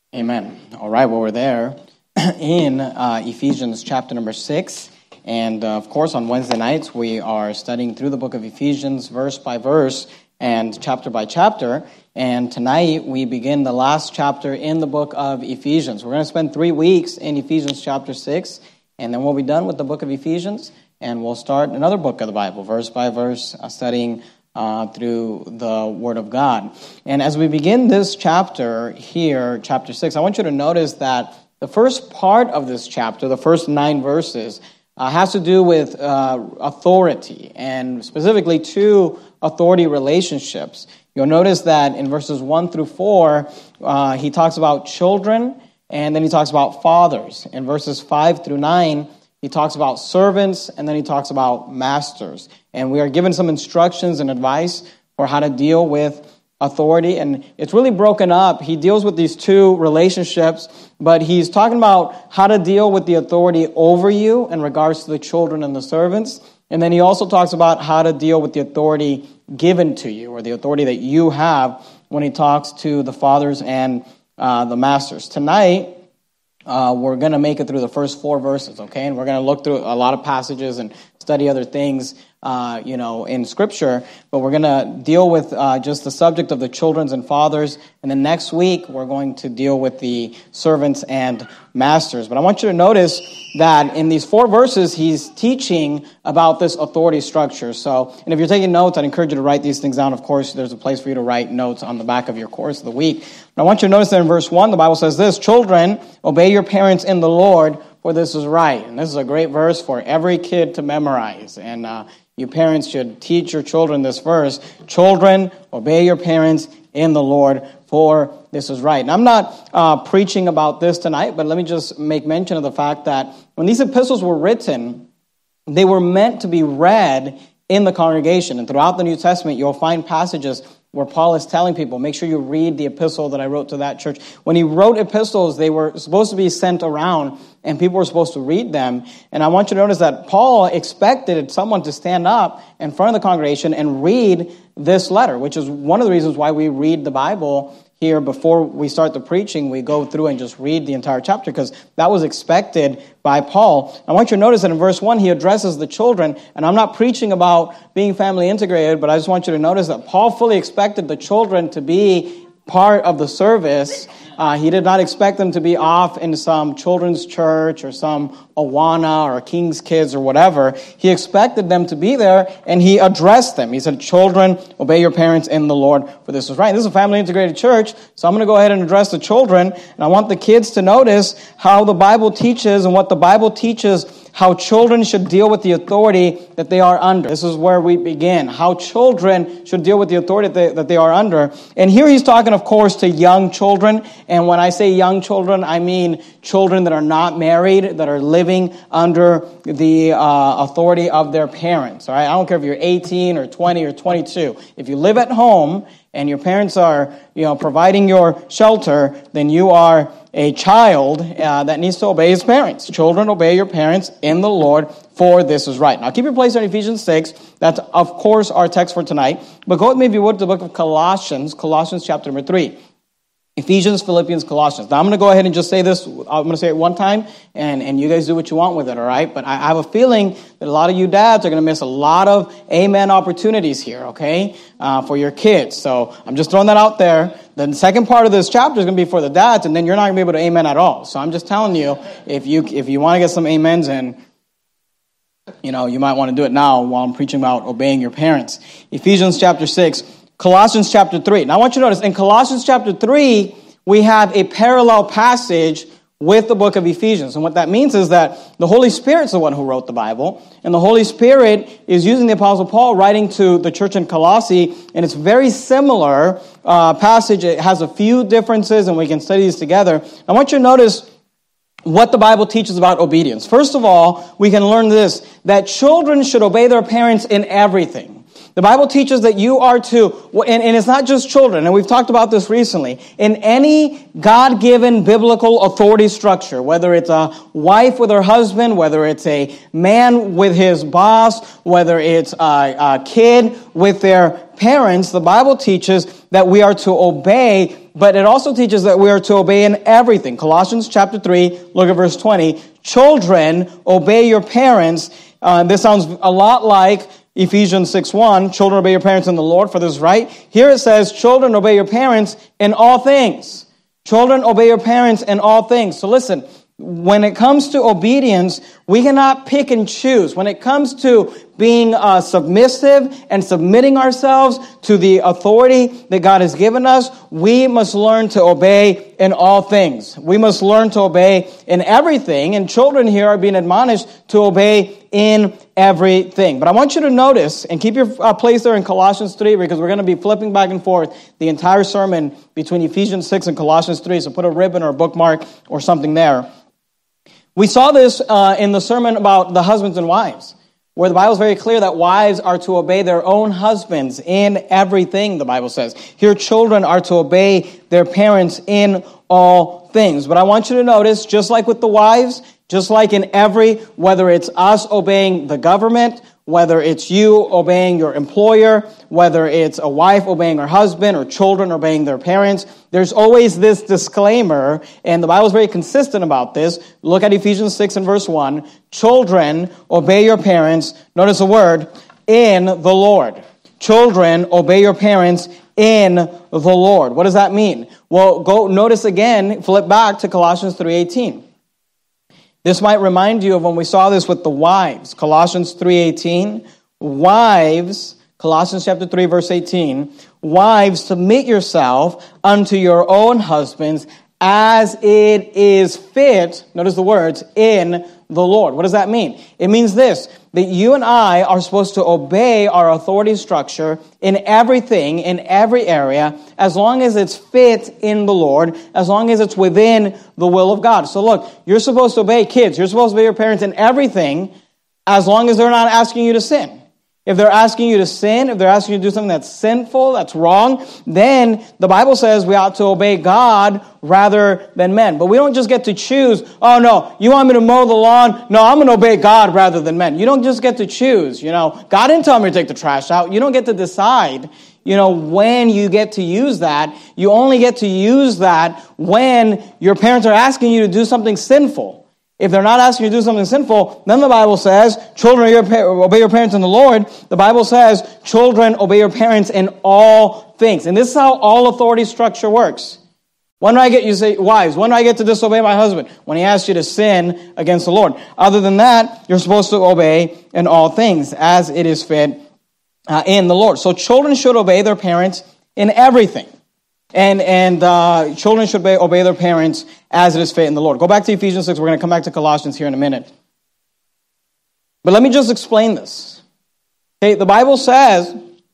Amen. All right, well, we're there in Ephesians chapter number 6. And, of course, on Wednesday nights, we are studying through the book of Ephesians verse by verse and chapter by chapter. And tonight, we begin the last chapter in the book of Ephesians. We're going to spend 3 weeks in Ephesians chapter 6, and then we'll be done with the book of Ephesians, and we'll start another book of the Bible, verse by verse, studying through the Word of God. And as we begin this chapter here, chapter 6, I want you to notice that the first part of this chapter, the first 9 verses, has to do with authority, and specifically 2 authority relationships. You'll notice that in verses 1 through 4, he talks about children, and then he talks about fathers. In verses 5 through 9, he talks about servants, and then he talks about masters. And we are given some instructions and advice for how to deal with authority. And it's really broken up. He deals with these 2 relationships, but he's talking about how to deal with the authority over you in regards to the children and the servants. And then he also talks about how to deal with the authority given to you, or the authority that you have, when he talks to the fathers and the masters. Tonight, we're going to make it through the first 4 verses, okay? And we're going to look through a lot of passages and study other things, in Scripture. But we're going to deal with just the subject of the children and fathers. And then next week, we're going to deal with the servants and masters. But I want you to notice that in these 4 verses, he's teaching about this authority structure. And if you're taking notes, I'd encourage you to write these things down. Of course, there's a place for you to write notes on the back of your course of the week. But I want you to notice that in verse 1, the Bible says this: "Children, obey your parents in the Lord, for this is right." And this is a great verse for every kid to memorize. And you parents should teach your children this verse: "Children, obey your parents in the Lord, for this is right." And I'm not preaching about this tonight, but let me just make mention of the fact that when these epistles were written, they were meant to be read in the congregation. And throughout the New Testament, you'll find passages where Paul is telling people, make sure you read the epistle that I wrote to that church. When he wrote epistles, they were supposed to be sent around, and people were supposed to read them. And I want you to notice that Paul expected someone to stand up in front of the congregation and read this letter, which is one of the reasons why we read the Bible here before we start the preaching. We go through and just read the entire chapter, because that was expected by Paul. I want you to notice that in verse 1, he addresses the children, and I'm not preaching about being family integrated, but I just want you to notice that Paul fully expected the children to be part of the service. He did not expect them to be off in some children's church or some Awana or King's Kids or whatever. He expected them to be there, and he addressed them. He said, "Children, obey your parents in the Lord, for this is right." This is a family integrated church, so I'm going to go ahead and address the children. And I want the kids to notice how the Bible teaches, and what the Bible teaches, how children should deal with the authority that they are under. This is where we begin. How children should deal with the authority that they are under. And here he's talking, of course, to young children. And when I say young children, I mean children that are not married, that are living under the authority of their parents. All right? I don't care if you're 18 or 20 or 22. If you live at home and your parents are, providing your shelter, then you are a child that needs to obey his parents. "Children, obey your parents in the Lord, for this is right." Now, keep your place on Ephesians 6. That's, of course, our text for tonight. But go with me, if you would, to the book of Colossians chapter number 3. Ephesians, Philippians, Colossians. Now, I'm going to go ahead and just say this. I'm going to say it one time, and you guys do what you want with it, all right? But I have a feeling that a lot of you dads are going to miss a lot of amen opportunities here, okay, for your kids. So I'm just throwing that out there. The second part of this chapter is going to be for the dads, and then you're not going to be able to amen at all. So I'm just telling you, if you want to get some amens in, you might want to do it now while I'm preaching about obeying your parents. Ephesians chapter 6. Colossians chapter 3. Now I want you to notice, in Colossians chapter 3, we have a parallel passage with the book of Ephesians. And what that means is that the Holy Spirit's the one who wrote the Bible, and the Holy Spirit is using the Apostle Paul writing to the church in Colossae, and it's very similar passage. It has a few differences, and we can study these together. I want you to notice what the Bible teaches about obedience. First of all, we can learn this, that children should obey their parents in everything. The Bible teaches that you are to, and it's not just children, and we've talked about this recently, in any God-given biblical authority structure, whether it's a wife with her husband, whether it's a man with his boss, whether it's a kid with their parents, the Bible teaches that we are to obey, but it also teaches that we are to obey in everything. Colossians chapter 3, look at verse 20. Children, obey your parents. This sounds a lot like Ephesians 6:1. Children, obey your parents in the Lord, for this is right. Here it says, children, obey your parents in all things. Children, obey your parents in all things. So listen, when it comes to obedience, we cannot pick and choose. When it comes to being submissive and submitting ourselves to the authority that God has given us, we must learn to obey in all things. We must learn to obey in everything, and children here are being admonished to obey in everything. But I want you to notice, and keep your place there in Colossians 3, because we're going to be flipping back and forth the entire sermon between Ephesians 6 and Colossians 3, so put a ribbon or a bookmark or something there. We saw this in the sermon about the husbands and wives, where the Bible is very clear that wives are to obey their own husbands in everything, the Bible says. Here, children are to obey their parents in all things. But I want you to notice, just like with the wives, just like in whether it's us obeying the government, whether it's you obeying your employer, whether it's a wife obeying her husband or children obeying their parents, there's always this disclaimer, and the Bible is very consistent about this. Look at Ephesians 6 and verse 1. Children, obey your parents, notice the word, in the Lord. Children, obey your parents in the Lord. What does that mean? Well, go notice again, flip back to Colossians 3:18. This might remind you of when we saw this with the wives. Colossians 3:18. Wives, Colossians chapter 3, verse 18. Wives, submit yourself unto your own husbands as it is fit, notice the words, in the Lord. What does that mean? It means this, that you and I are supposed to obey our authority structure in everything, in every area, as long as it's fit in the Lord, as long as it's within the will of God. So look, you're supposed to obey kids, you're supposed to obey your parents in everything, as long as they're not asking you to sin. If they're asking you to sin, if they're asking you to do something that's sinful, that's wrong, then the Bible says we ought to obey God rather than men. But we don't just get to choose, oh no, you want me to mow the lawn? No, I'm going to obey God rather than men. You don't just get to choose, God didn't tell me to take the trash out. You don't get to decide, when you get to use that. You only get to use that when your parents are asking you to do something sinful. If they're not asking you to do something sinful, then the Bible says, children, obey your parents in the Lord. The Bible says, children, obey your parents in all things. And this is how all authority structure works. You say, wives, when do I get to disobey my husband? When he asks you to sin against the Lord. Other than that, you're supposed to obey in all things, as it is fit in the Lord. So children should obey their parents in everything. And children should obey their parents as it is fit in the Lord. Go back to Ephesians 6. We're going to come back to Colossians here in a minute. But let me just explain this. Okay, the Bible says,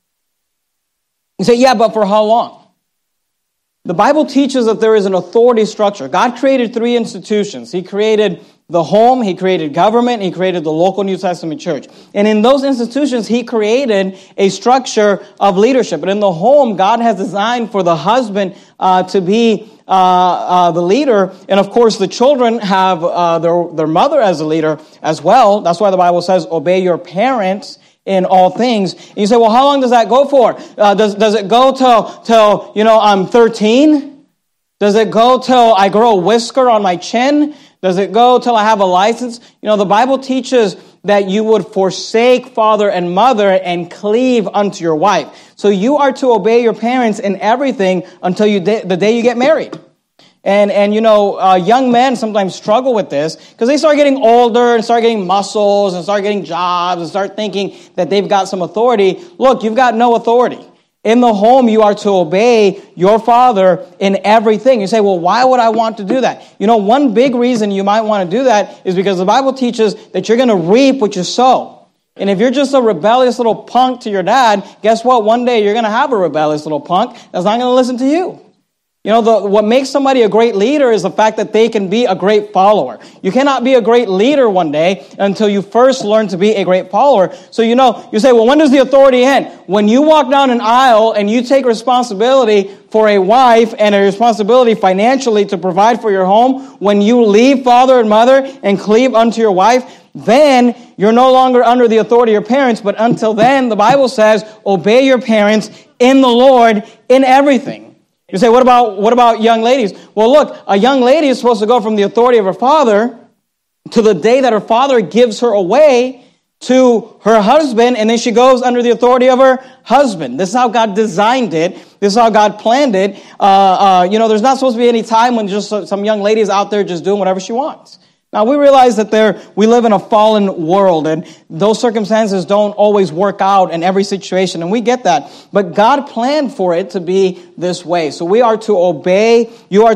you say, yeah, but for how long? The Bible teaches that there is an authority structure. God created 3 institutions. He created the home, He created government, He created the local New Testament church. And in those institutions, He created a structure of leadership. But in the home, God has designed for the husband to be the leader. And of course, the children have their mother as a leader as well. That's why the Bible says, obey your parents in all things. And you say, well, how long does that go for? Does it go till I'm 13? Does it go till I grow a whisker on my chin? Does it go till I have a license? The Bible teaches that you would forsake father and mother and cleave unto your wife. So you are to obey your parents in everything until the day you get married. And young men sometimes struggle with this because they start getting older and start getting muscles and start getting jobs and start thinking that they've got some authority. Look, you've got no authority. In the home, you are to obey your father in everything. You say, well, why would I want to do that? One big reason you might want to do that is because the Bible teaches that you're going to reap what you sow. And if you're just a rebellious little punk to your dad, guess what? One day you're going to have a rebellious little punk that's not going to listen to you. You know, what makes somebody a great leader is the fact that they can be a great follower. You cannot be a great leader one day until you first learn to be a great follower. So, you know, you say, well, when does the authority end? When you walk down an aisle and you take responsibility for a wife and a responsibility financially to provide for your home, when you leave father and mother and cleave unto your wife, then you're no longer under the authority of your parents. But until then, the Bible says, obey your parents in the Lord in everything. You say, what about young ladies? Well, look, a young lady is supposed to go from the authority of her father to the day that her father gives her away to her husband, and then she goes under the authority of her husband. This is how God designed it. This is how God planned it. You know, there's not supposed to be any time when just some young lady is out there just doing whatever she wants. Now, we realize that we live in a fallen world, and those circumstances don't always work out in every situation, and we get that. But God planned for it to be this way. So you are to obey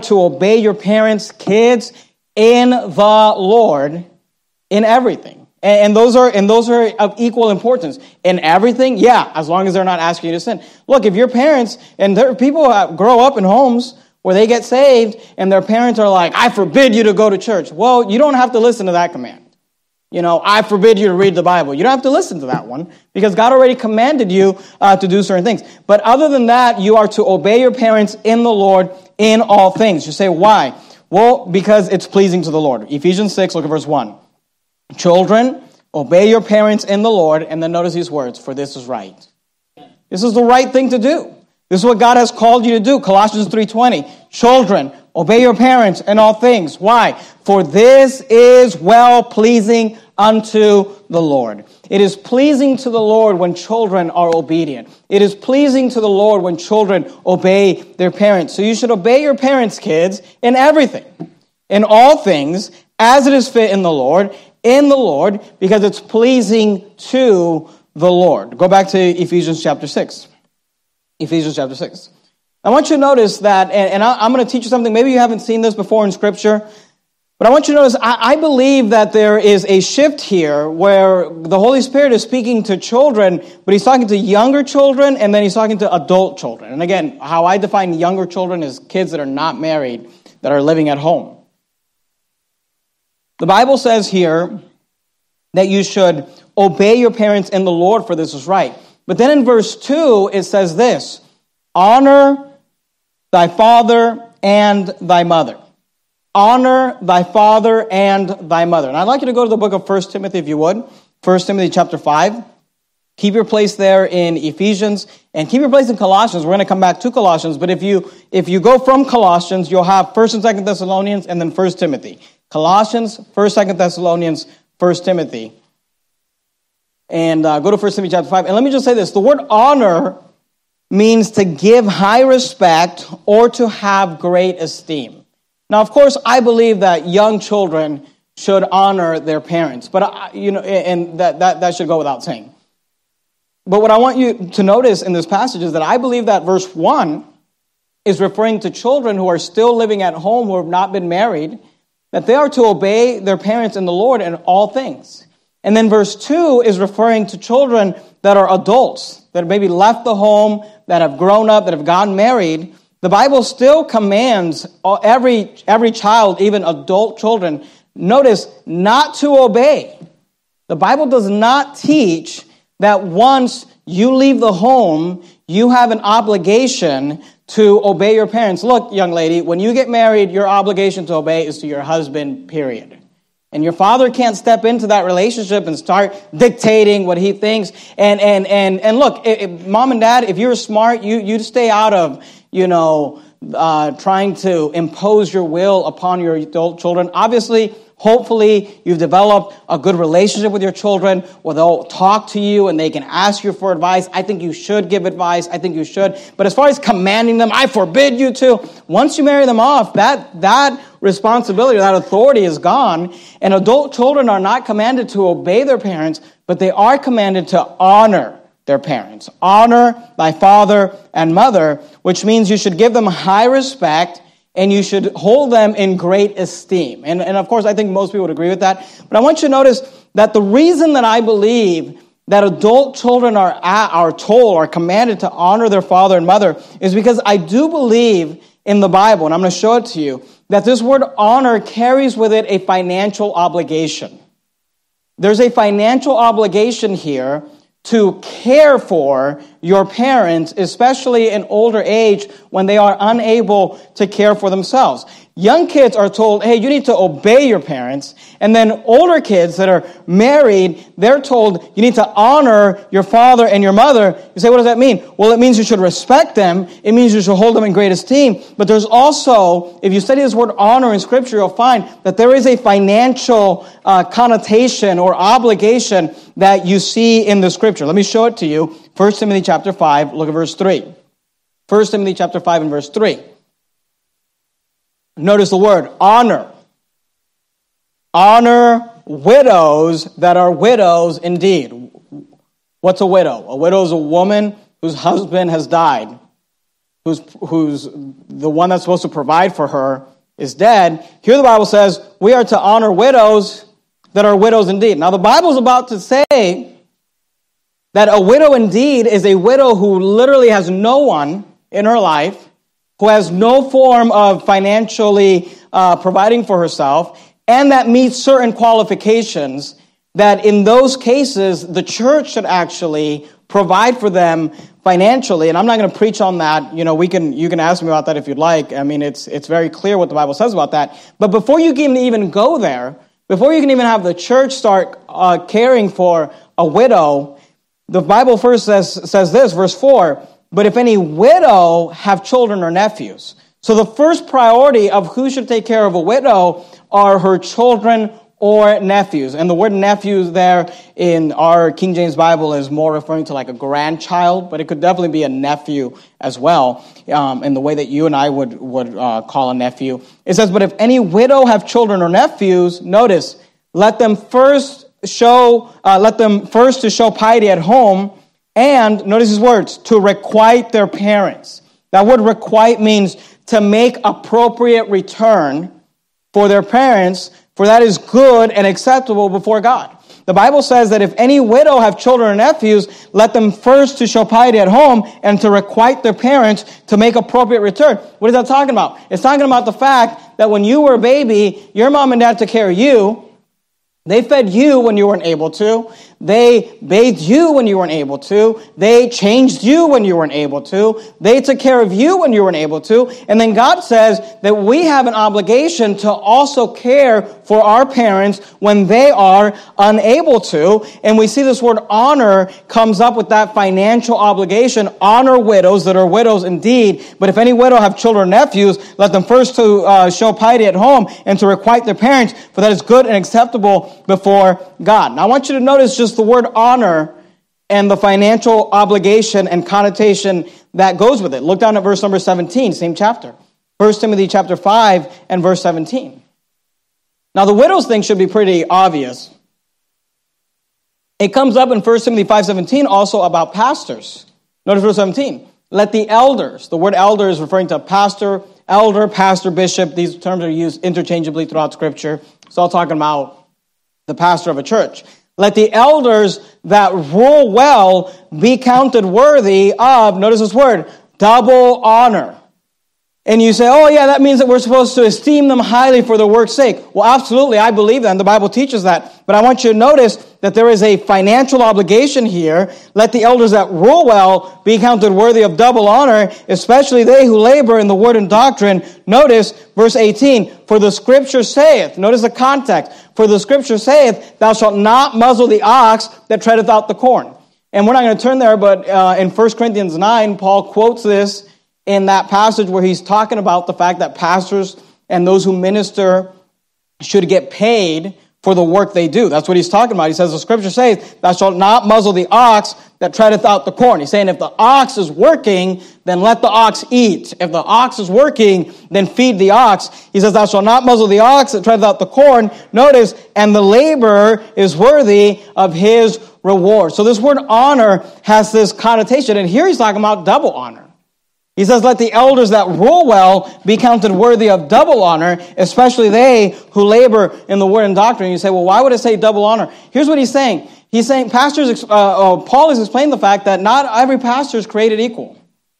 your parents, kids, in the Lord, in everything. And those are of equal importance. In everything, yeah, as long as they're not asking you to sin. Look, if your parents, and there are people who grow up in homes where they get saved and their parents are like, I forbid you to go to church. Well, you don't have to listen to that command. You know, I forbid you to read the Bible. You don't have to listen to that one because God already commanded you to do certain things. But other than that, you are to obey your parents in the Lord in all things. You say, why? Well, because it's pleasing to the Lord. Ephesians 6, look at verse 1. Children, obey your parents in the Lord. And then notice these words, for this is right. This is the right thing to do. This is what God has called you to do. Colossians 3:20. Children, obey your parents in all things. Why? For this is well-pleasing unto the Lord. It is pleasing to the Lord when children are obedient. It is pleasing to the Lord when children obey their parents. So you should obey your parents, kids, in everything. In all things, as it is fit in the Lord, because it's pleasing to the Lord. Go back to Ephesians chapter 6. Ephesians chapter 6. I want you to notice that, and I'm going to teach you something. Maybe you haven't seen this before in Scripture, but I want you to notice, I believe that there is a shift here where the Holy Spirit is speaking to children, but He's talking to younger children, and then He's talking to adult children. And again, how I define younger children is kids that are not married, that are living at home. The Bible says here that you should obey your parents in the Lord, for this is right. But then in verse 2, it says this, honor thy father and thy mother. Honor thy father and thy mother. And I'd like you to go to the book of 1 Timothy, if you would. 1 Timothy chapter 5. Keep your place there in Ephesians, and keep your place in Colossians. We're going to come back to Colossians, but if you go from Colossians, you'll have 1st and 2nd Thessalonians, and then 1 Timothy. Colossians, 1st, 2nd Thessalonians, 1 Timothy. And go to 1 Timothy chapter 5. And let me just say this. The word honor means to give high respect or to have great esteem. Now, of course, I believe that young children should honor their parents. But, and that should go without saying. But what I want you to notice in this passage is that I believe that verse 1 is referring to children who are still living at home, who have not been married, that they are to obey their parents in the Lord in all things. And then verse 2 is referring to children that are adults, that have maybe left the home, that have grown up, that have gotten married. The Bible still commands every child, even adult children, notice, not to obey. The Bible does not teach that once you leave the home, you have an obligation to obey your parents. Look, young lady, when you get married, your obligation to obey is to your husband, period. And your father can't step into that relationship and start dictating what he thinks. And look, mom and dad, if you're smart, you stay out of, trying to impose your will upon your adult children. Obviously, hopefully, you've developed a good relationship with your children where they'll talk to you and they can ask you for advice. I think you should give advice. I think you should. But as far as commanding them, I forbid you to. Once you marry them off, that responsibility, that authority is gone. And adult children are not commanded to obey their parents, but they are commanded to honor their parents. Honor thy father and mother, which means you should give them high respect and you should hold them in great esteem. And of course, I think most people would agree with that. But I want you to notice that the reason that I believe that adult children are commanded to honor their father and mother is because I do believe in the Bible, and I'm going to show it to you, that this word honor carries with it a financial obligation. There's a financial obligation here to care for your parents, especially in older age when they are unable to care for themselves. Young kids are told, hey, you need to obey your parents. And then older kids that are married, they're told you need to honor your father and your mother. You say, what does that mean? Well, it means you should respect them. It means you should hold them in great esteem. But there's also, if you study this word honor in Scripture, you'll find that there is a financial connotation or obligation that you see in the Scripture. Let me show it to you. 1 Timothy chapter 5, look at verse 3. 1 Timothy chapter 5 and verse 3. Notice the word honor. Honor widows that are widows indeed. What's a widow? A widow is a woman whose husband has died, who's the one that's supposed to provide for her is dead. Here the Bible says we are to honor widows that are widows indeed. Now the Bible's about to say that a widow indeed is a widow who literally has no one in her life, who has no form of financially providing for herself, and that meets certain qualifications, that in those cases, the church should actually provide for them financially. And I'm not going to preach on that. You know, you can ask me about that if you'd like. I mean, it's very clear what the Bible says about that. But before you can even go there, before you can even have the church start caring for a widow, the Bible first says this, verse 4, but if any widow have children or nephews. So the first priority of who should take care of a widow are her children or nephews. And the word nephews there in our King James Bible is more referring to like a grandchild, but it could definitely be a nephew as well, in the way that you and I would call a nephew. It says, but if any widow have children or nephews, notice, let them first to show piety at home, and, notice his words, to requite their parents. That word requite means to make appropriate return for their parents, for that is good and acceptable before God. The Bible says that if any widow have children or nephews, let them first to show piety at home and to requite their parents to make appropriate return. What is that talking about? It's talking about the fact that when you were a baby, your mom and dad took care of you. They fed you when you weren't able to. They bathed you when you weren't able to. They changed you when you weren't able to. They took care of you when you weren't able to. And then God says that we have an obligation to also care for our parents when they are unable to. And we see this word honor comes up with that financial obligation. Honor widows that are widows indeed. But if any widow have children or nephews, let them first to show piety at home and to requite their parents, for that is good and acceptable before God. Now I want you to notice just the word honor and the financial obligation and connotation that goes with it. Look down at verse number 17, same chapter. 1 Timothy chapter 5 and verse 17. Now the widow's thing should be pretty obvious. It comes up in 1 Timothy 5:17 also about pastors. Notice verse 17. Let the elders, the word elder is referring to pastor, elder, pastor, bishop. These terms are used interchangeably throughout Scripture. It's all talking about the pastor of a church. Let the elders that rule well be counted worthy of, notice this word, double honor. And you say, oh yeah, that means that we're supposed to esteem them highly for their work's sake. Well, absolutely, I believe that, and the Bible teaches that. But I want you to notice that there is a financial obligation here. Let the elders that rule well be counted worthy of double honor, especially they who labor in the word and doctrine. Notice verse 18, for the Scripture saith, notice the context, for the Scripture saith, thou shalt not muzzle the ox that treadeth out the corn. And we're not going to turn there, but in 1 Corinthians 9, Paul quotes this in that passage where he's talking about the fact that pastors and those who minister should get paid for the work they do. That's what he's talking about. He says, the Scripture says, thou shalt not muzzle the ox that treadeth out the corn. He's saying if the ox is working, then let the ox eat. If the ox is working, then feed the ox. He says, thou shalt not muzzle the ox that treadeth out the corn. Notice, and the laborer is worthy of his reward. So this word honor has this connotation. And here he's talking about double honor. He says, let the elders that rule well be counted worthy of double honor, especially they who labor in the word and doctrine. You say, well, why would it say double honor? Here's what he's saying. He's saying, Paul is explaining the fact that not every pastor is created equal.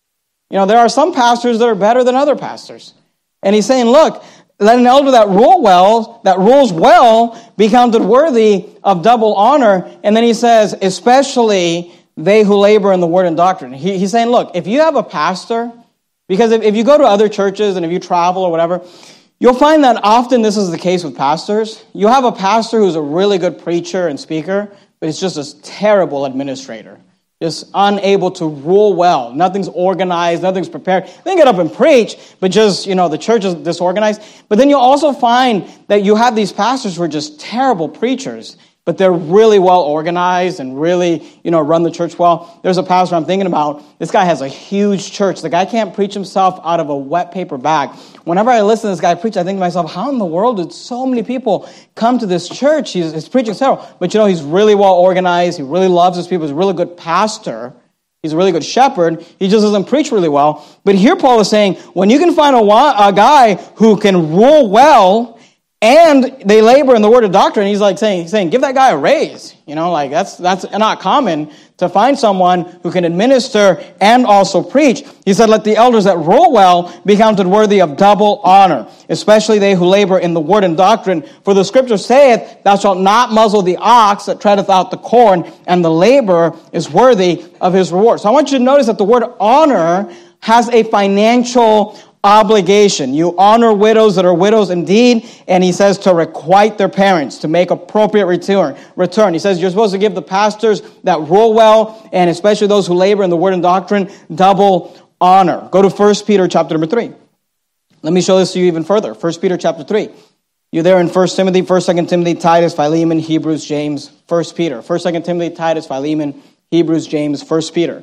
There are some pastors that are better than other pastors. And he's saying, look, let an elder that rules well, be counted worthy of double honor. And then he says, especially they who labor in the word and doctrine. He's saying, look, if you have a pastor, because if you go to other churches and if you travel or whatever, you'll find that often this is the case with pastors. You have a pastor who's a really good preacher and speaker, but he's just a terrible administrator. Just unable to rule well. Nothing's organized, nothing's prepared. They can get up and preach, but just, the church is disorganized. But then you'll also find that you have these pastors who are just terrible preachers, but they're really well organized and really, run the church well. There's a pastor I'm thinking about. This guy has a huge church. The guy can't preach himself out of a wet paper bag. Whenever I listen to this guy preach, I think to myself, how in the world did so many people come to this church? He's preaching several. But he's really well organized. He really loves his people. He's a really good pastor. He's a really good shepherd. He just doesn't preach really well. But here Paul is saying, when you can find a guy who can rule well and they labor in the word of doctrine, he's like saying, give that guy a raise. That's not common to find someone who can administer and also preach. He said, let the elders that rule well be counted worthy of double honor, especially they who labor in the word and doctrine. For the scripture saith, thou shalt not muzzle the ox that treadeth out the corn, and the laborer is worthy of his reward. So I want you to notice that the word honor has a financial obligation. You honor widows that are widows indeed, and he says to requite their parents, to make appropriate return. He says you're supposed to give the pastors that rule well, and especially those who labor in the word and doctrine, double honor. Go to 1 Peter chapter number 3. Let me show this to you even further. 1 Peter chapter 3. You're there in 1 Timothy, 1 2 Timothy, Titus, Philemon, Hebrews, James, 1 Peter. 1 2 Timothy, Titus, Philemon, Hebrews, James, 1 Peter.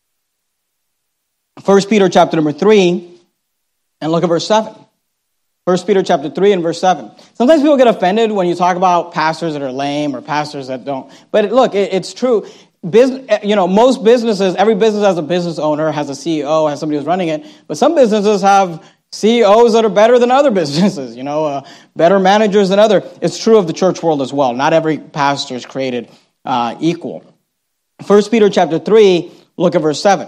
1 Peter chapter number 3. And look at verse 7. 1 Peter chapter 3 and verse 7. Sometimes people get offended when you talk about pastors that are lame or pastors that don't. But look, it's true. Most businesses, every business has a business owner, has a CEO, has somebody who's running it. But some businesses have CEOs that are better than other businesses, better managers than other. It's true of the church world as well. Not every pastor is created equal. 1 Peter chapter 3, look at verse 7.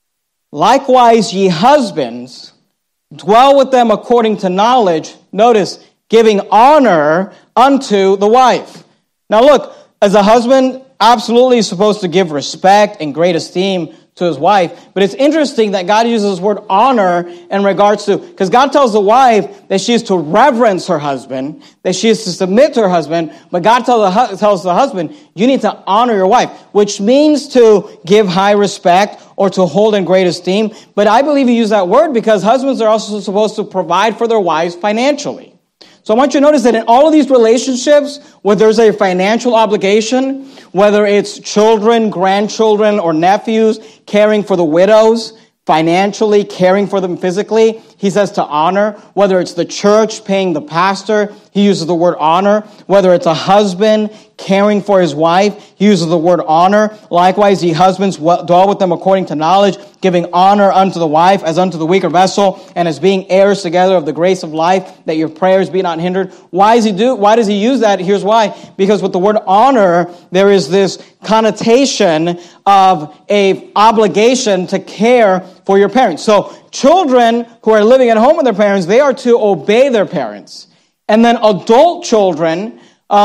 Likewise, ye husbands, dwell with them according to knowledge. Notice, giving honor unto the wife. Now look, as a husband, absolutely is supposed to give respect and great esteem to his wife. But it's interesting that God uses this word honor in regards to, because God tells the wife that she is to reverence her husband, that she is to submit to her husband, but God tells the husband, you need to honor your wife, which means to give high respect or to hold in great esteem. But I believe he used that word because husbands are also supposed to provide for their wives financially. So I want you to notice that in all of these relationships, where there's a financial obligation, whether it's children, grandchildren, or nephews, caring for the widows, financially, caring for them physically, he says to honor. Whether it's the church paying the pastor, he uses the word honor. Whether it's a husband caring for his wife, he uses the word honor. Likewise, ye husbands, dwell with them according to knowledge, giving honor unto the wife as unto the weaker vessel, and as being heirs together of the grace of life, that your prayers be not hindered. Why does he use that? Here's why. Because with the word honor, there is this connotation of a obligation to care for your parents. So children who are living at home with their parents, they are to obey their parents. And then adult children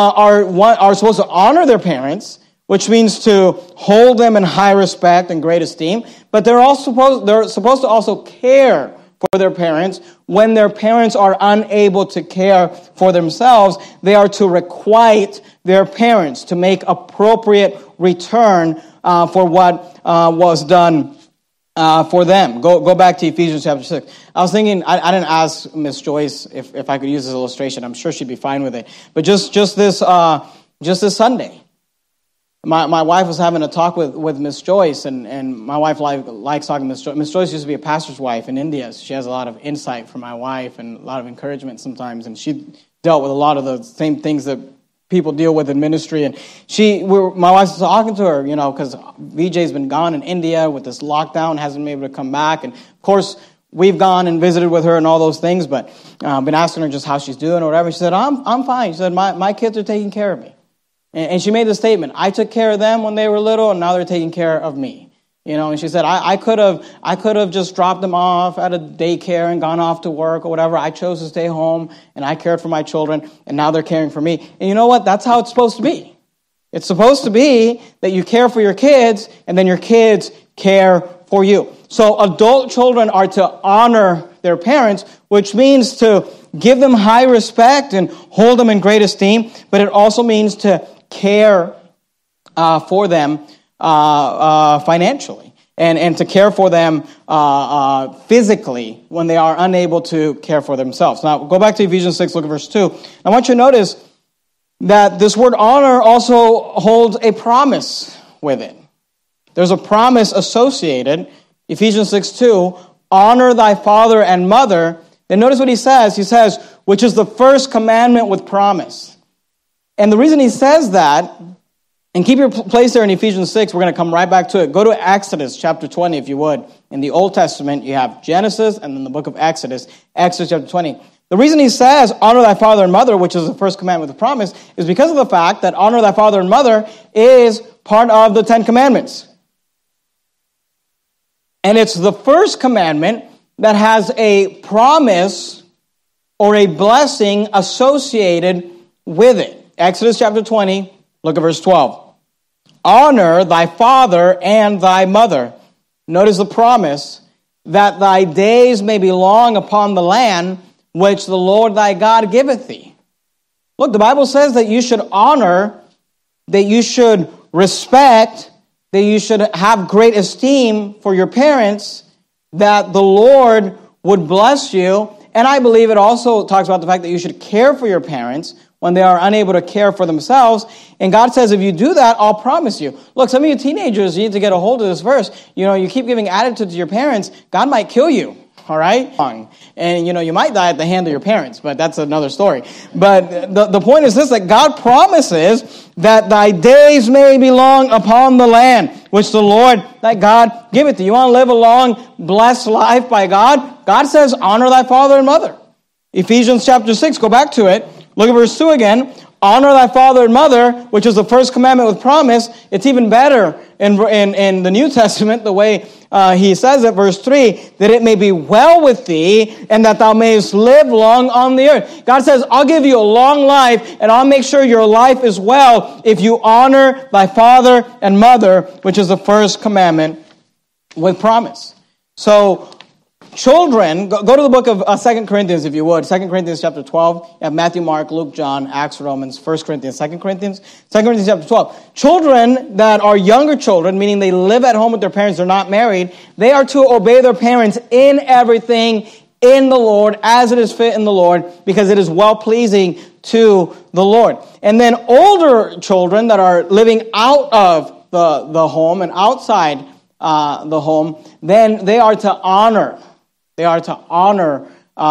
are supposed to honor their parents, which means to hold them in high respect and great esteem. But they're supposed to also care for their parents. When their parents are unable to care for themselves, they are to requite their parents to make appropriate return for what was done for them. Go back to Ephesians chapter 6. I was thinking, I didn't ask Miss Joyce if I could use this illustration. I'm sure she'd be fine with it. But just this Sunday, my wife was having a talk with Miss Joyce, and my wife likes talking to Miss Joyce. Miss Joyce used to be a pastor's wife in India, so she has a lot of insight from my wife and a lot of encouragement sometimes, and she dealt with a lot of the same things that people deal with in ministry. And my wife was talking to her, because VJ's been gone in India with this lockdown, hasn't been able to come back. And of course, we've gone and visited with her and all those things, but been asking her just how she's doing or whatever. She said, I'm fine. She said, my kids are taking care of me. And she made the statement, I took care of them when they were little, and now they're taking care of me. And she said, I could have just dropped them off at a daycare and gone off to work or whatever. I chose to stay home, and I cared for my children, and now they're caring for me. And you know what? That's how it's supposed to be. It's supposed to be that you care for your kids, and then your kids care for you. So adult children are to honor their parents, which means to give them high respect and hold them in great esteem, but it also means to care for them financially and to care for them physically when they are unable to care for themselves. Now, go back to Ephesians 6, look at verse 2. I want you to notice that this word honor also holds a promise with it. There's a promise associated. Ephesians 6:2, honor thy father and mother. Then notice what he says. He says, which is the first commandment with promise. And the reason he says that, and keep your place there in Ephesians 6, we're going to come right back to it. Go to Exodus chapter 20, if you would. In the Old Testament, you have Genesis and then the book of Exodus. Exodus chapter 20. The reason he says, honor thy father and mother, which is the first commandment with promise, is because of the fact that honor thy father and mother is part of the Ten Commandments. And it's the first commandment that has a promise or a blessing associated with it. Exodus chapter 20, look at verse 12. Honor thy father and thy mother. Notice the promise that thy days may be long upon the land which the Lord thy God giveth thee. Look, the Bible says that you should honor, that you should respect, that you should have great esteem for your parents, that the Lord would bless you. And I believe it also talks about the fact that you should care for your parents when they are unable to care for themselves. And God says, if you do that, I'll promise you. Look, some of you teenagers need to get a hold of this verse. You keep giving attitude to your parents, God might kill you. All right? And, you might die at the hand of your parents, but that's another story. But the point is this, that God promises that thy days may be long upon the land, which the Lord thy God giveth thee. You want to live a long, blessed life by God? God says, honor thy father and mother. Ephesians chapter 6, go back to it. Look at verse 2 again. Honor thy father and mother, which is the first commandment with promise. It's even better in the New Testament, the way he says it, verse 3, that it may be well with thee and that thou mayest live long on the earth. God says, I'll give you a long life and I'll make sure your life is well if you honor thy father and mother, which is the first commandment with promise. So, children, go to the book of 2 Corinthians, if you would. 2 Corinthians chapter 12. You have Matthew, Mark, Luke, John, Acts, Romans, 1 Corinthians, 2 Corinthians. 2 Corinthians chapter 12. Children that are younger children, meaning they live at home with their parents, they're not married, they are to obey their parents in everything in the Lord, as it is fit in the Lord, because it is well-pleasing to the Lord. And then older children that are living out of the home and outside the home, then they are to honor. They are to honor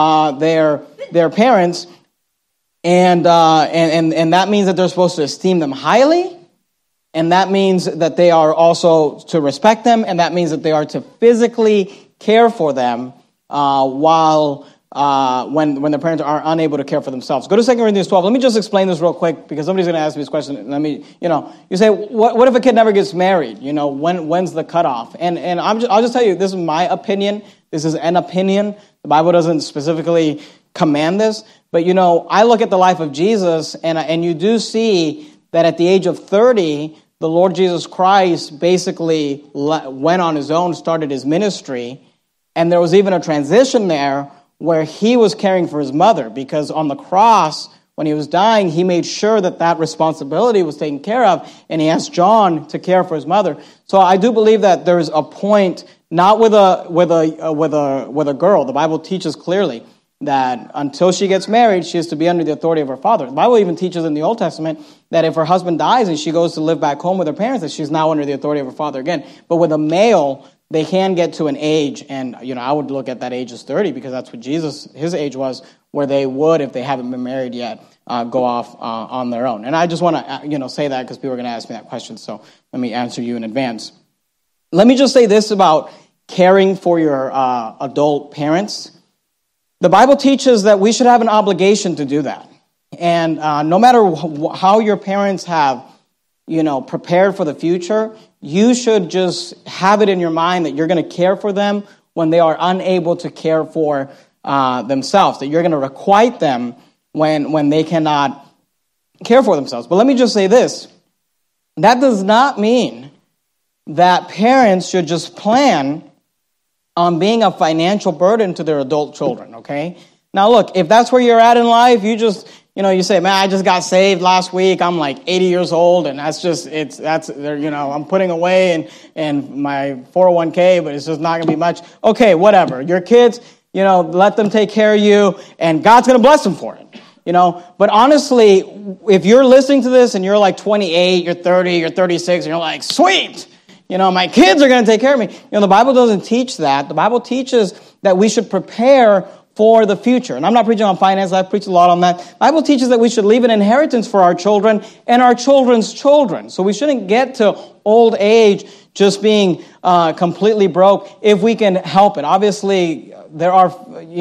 their parents, and that means that they're supposed to esteem them highly, and that means that they are also to respect them, and that means that they are to physically care for them while when the parents are unable to care for themselves. Go to 2 Corinthians 12. Let me just explain this real quick, because somebody's going to ask me this question. You say, what if a kid never gets married? When's the cutoff? And I'll just tell you, this is my opinion. This is an opinion. The Bible doesn't specifically command this. But, I look at the life of Jesus, and you do see that at the age of 30, the Lord Jesus Christ basically went on his own, started his ministry, and there was even a transition there where he was caring for his mother, because on the cross, when he was dying, he made sure that responsibility was taken care of, and he asked John to care for his mother. So I do believe that there's a point, not with a girl. The Bible teaches clearly that until she gets married, she is to be under the authority of her father. The Bible even teaches in the Old Testament that if her husband dies and she goes to live back home with her parents, that she's now under the authority of her father again. But with a male, they can get to an age, and I would look at that age as 30, because that's what his age was, where they would, if they haven't been married yet, go off on their own. And I just want to say that because people are going to ask me that question, so let me answer you in advance. Let me just say this about caring for your adult parents. The Bible teaches that we should have an obligation to do that. And no matter how your parents have, prepared for the future, you should just have it in your mind that you're going to care for them when they are unable to care for themselves, that you're going to requite them when they cannot care for themselves. But let me just say this. That does not mean that parents should just plan on being a financial burden to their adult children, okay? Now, look, if that's where you're at in life, you say, man, I just got saved last week. I'm like 80 years old, and I'm putting away in my 401k, but it's just not going to be much. Okay, whatever. Your kids, let them take care of you, and God's going to bless them for it. But honestly, if you're listening to this and you're like 28, you're 30, you're 36, and you're like, sweet, my kids are going to take care of me. The Bible doesn't teach that. The Bible teaches that we should prepare for the future. And I'm not preaching on finance. I've preached a lot on that. The Bible teaches that we should leave an inheritance for our children and our children's children. So we shouldn't get to old age just being completely broke if we can help it. Obviously, there are,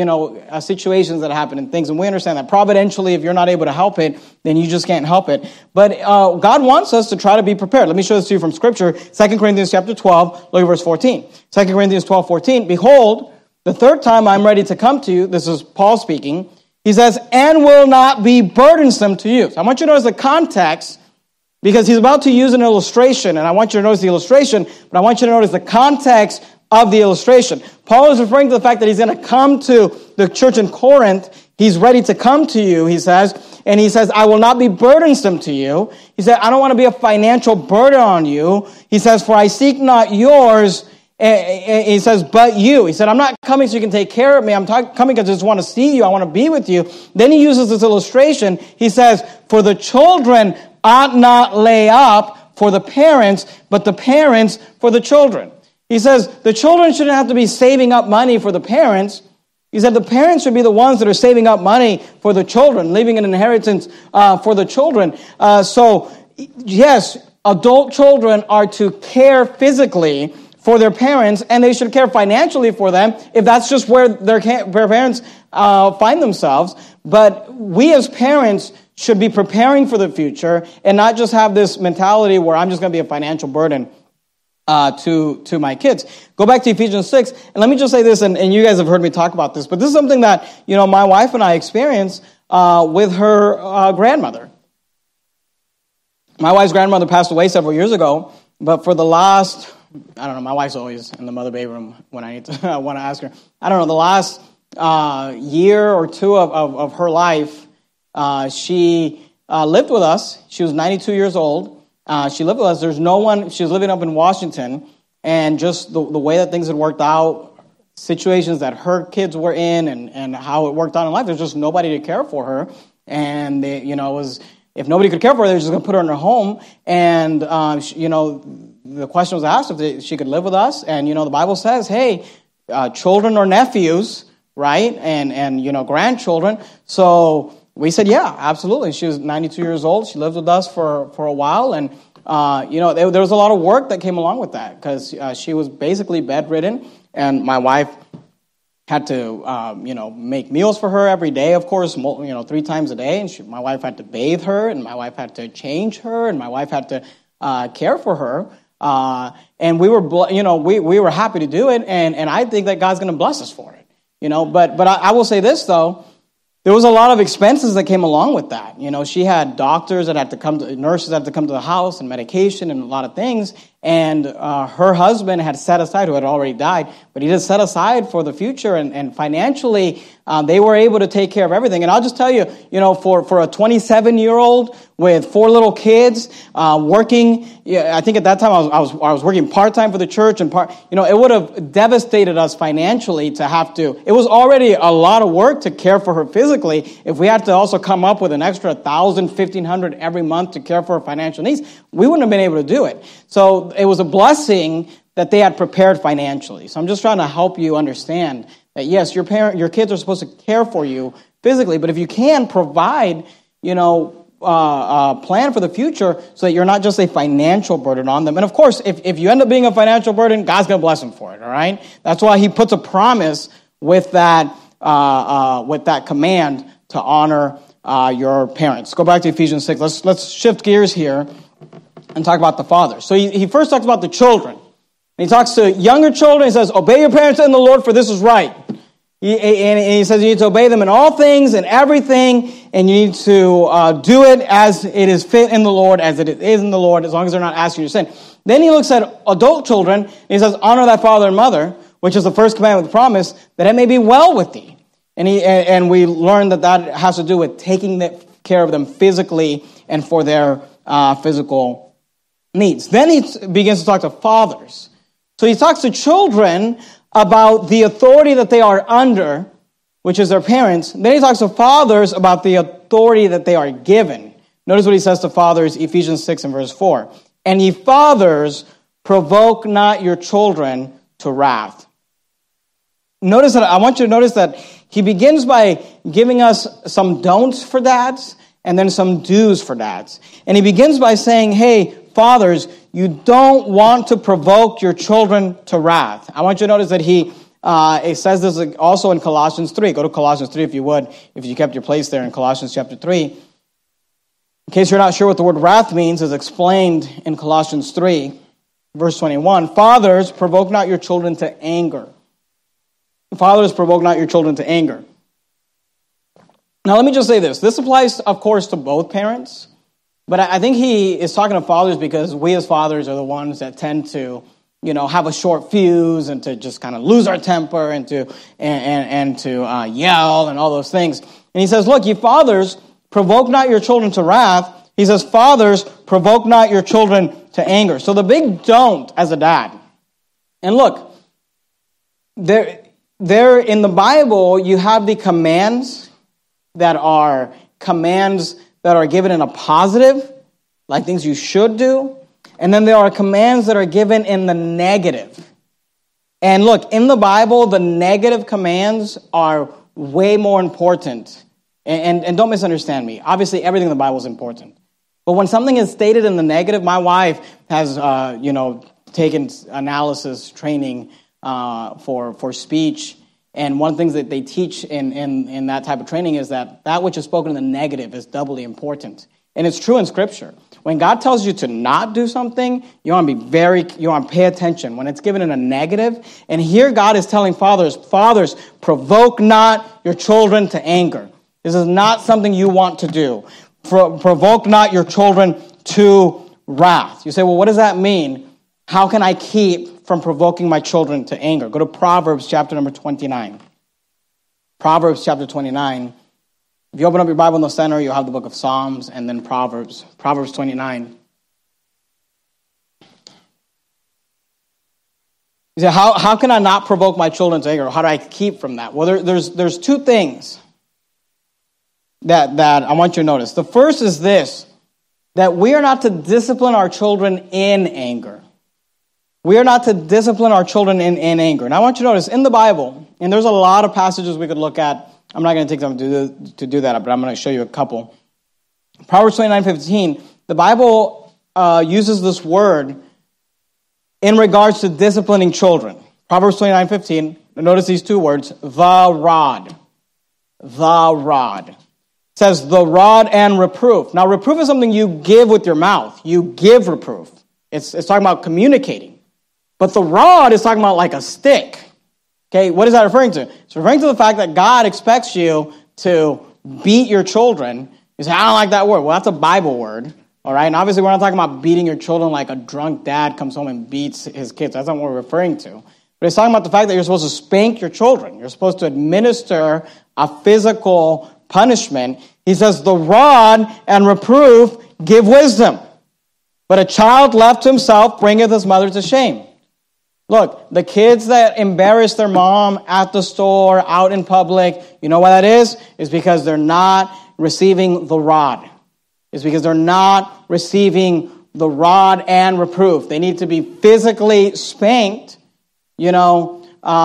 situations that happen and things, and we understand that providentially, if you're not able to help it, then you just can't help it. But God wants us to try to be prepared. Let me show this to you from Scripture. 2 Corinthians chapter 12, look at verse 14. 2 Corinthians 12:14. Behold, the third time I'm ready to come to you, this is Paul speaking, he says, and will not be burdensome to you. So I want you to notice the context, because he's about to use an illustration, and I want you to notice the illustration, but I want you to notice the context of the illustration. Paul is referring to the fact that he's going to come to the church in Corinth. He's ready to come to you, he says, and he says, I will not be burdensome to you. He said, I don't want to be a financial burden on you. He says, for I seek not yours, he says, but you. He said, I'm not coming so you can take care of me. I'm coming because I just want to see you. I want to be with you. Then he uses this illustration. He says, for the children ought not lay up for the parents, but the parents for the children. He says, the children shouldn't have to be saving up money for the parents. He said, the parents should be the ones that are saving up money for the children, leaving an inheritance for the children. So, yes, adult children are to care physically for their parents, and they should care financially for them if that's just where their parents find themselves. But we as parents should be preparing for the future and not just have this mentality where I'm just going to be a financial burden to my kids. Go back to Ephesians 6, and let me just say this, and you guys have heard me talk about this, but this is something that, my wife and I experienced with her grandmother. My wife's grandmother passed away several years ago, but for the last, I don't know, my wife's always in the mother baby room when I need to, I want to ask her. I don't know, the last year or two of her life, she lived with us. She was 92 years old. She lived with us. There's no one. She was living up in Washington, and just the way that things had worked out, situations that her kids were in, and how it worked out in life. There's just nobody to care for her, and it was if nobody could care for her, they were just going to put her in her home. And the question was asked if she could live with us, and the Bible says, hey, children or nephews, right, and grandchildren. So we said, yeah, absolutely. She was 92 years old. She lived with us for a while, and there was a lot of work that came along with that because she was basically bedridden, and my wife had to make meals for her every day, of course, 3 times a day, and my wife had to bathe her, and my wife had to change her, and my wife had to care for her, and we were happy to do it, and I think that God's going to bless us for it, But I will say this though. There was a lot of expenses that came along with that. She had doctors that had to come to, nurses that had to come to the house, and medication and a lot of things. And her husband had set aside, who had already died, but he did set aside for the future. And financially, they were able to take care of everything. And I'll just tell you, for a 27-year-old with 4 little kids, working, I think at that time I was working part-time for the church, and it would have devastated us financially to have to. It was already a lot of work to care for her physically. If we had to also come up with an extra $1,000, $1,500 every month to care for her financial needs, we wouldn't have been able to do it. So it was a blessing that they had prepared financially. So I'm just trying to help you understand that yes, your kids are supposed to care for you physically, but if you can provide, plan for the future so that you're not just a financial burden on them. And of course, if you end up being a financial burden, God's going to bless them for it, all right? That's why he puts a promise with that command to honor your parents. Go back to Ephesians 6. Let's shift gears here. and talk about the fathers. So he first talks about the children. And he talks to younger children. He says, obey your parents in the Lord, for this is right. And he says you need to obey them in all things and everything, and you need to do it as it is fit in the Lord, as it is in the Lord, as long as they're not asking you to sin. Then he looks at adult children, and he says, honor thy father and mother, which is the first commandment with promise, that it may be well with thee. And we learn that has to do with taking care of them physically and for their physical needs. Then he begins to talk to fathers. So he talks to children about the authority that they are under, which is their parents. Then he talks to fathers about the authority that they are given. Notice what he says to fathers, Ephesians 6 and verse 4. And ye fathers, provoke not your children to wrath. I want you to notice that he begins by giving us some don'ts for dads and then some do's for dads. And he begins by saying, hey, fathers, you don't want to provoke your children to wrath. I want you to notice that it says this also in Colossians 3. Go to Colossians 3 if you would, if you kept your place there in Colossians chapter 3. In case you're not sure what the word wrath means, is explained in Colossians 3, verse 21. Fathers, provoke not your children to anger. Fathers, provoke not your children to anger. Now, let me just say this. This applies, of course, to both parents. But I think he is talking to fathers because we as fathers are the ones that tend to, have a short fuse and to just kind of lose our temper and to yell and all those things. And he says, look, you fathers, provoke not your children to wrath. He says, fathers, provoke not your children to anger. So the big don't as a dad. And look, there in the Bible, you have the commands that are given in a positive, like things you should do. And then there are commands that are given in the negative. And look, in the Bible, the negative commands are way more important. And don't misunderstand me. Obviously, everything in the Bible is important. But when something is stated in the negative, my wife has, taken analysis training for speech. And one of the things that they teach in that type of training is that which is spoken in the negative is doubly important. And it's true in Scripture. When God tells you to not do something, you want to pay attention. When it's given in a negative, and here God is telling fathers, provoke not your children to anger. This is not something you want to do. Provoke not your children to wrath. You say, well, what does that mean? How can I keep from provoking my children to anger? Go to Proverbs chapter number 29. Proverbs chapter 29. If you open up your Bible in the center, you'll have the book of Psalms and then Proverbs. Proverbs 29. You say, how can I not provoke my children to anger? How do I keep from that? Well, there's two things that I want you to notice. The first is this, that we are not to discipline our children in anger. We are not to discipline our children in anger. And I want you to notice, in the Bible, and there's a lot of passages we could look at. I'm not going to take time to do that, but I'm going to show you a couple. Proverbs 29:15, the Bible uses this word in regards to disciplining children. Proverbs 29:15, notice these two words, the rod. The rod. It says the rod and reproof. Now, reproof is something you give with your mouth. You give reproof. It's talking about communicating. But the rod is talking about like a stick. Okay, what is that referring to? It's referring to the fact that God expects you to beat your children. You say, I don't like that word. Well, that's a Bible word. All right, and obviously we're not talking about beating your children like a drunk dad comes home and beats his kids. That's not what we're referring to. But it's talking about the fact that you're supposed to spank your children. You're supposed to administer a physical punishment. He says, the rod and reproof give wisdom. But a child left to himself bringeth his mother to shame. Look, the kids that embarrass their mom at the store, out in public, you know why that is? It's because they're not receiving the rod. It's because they're not receiving the rod and reproof. They need to be physically spanked, for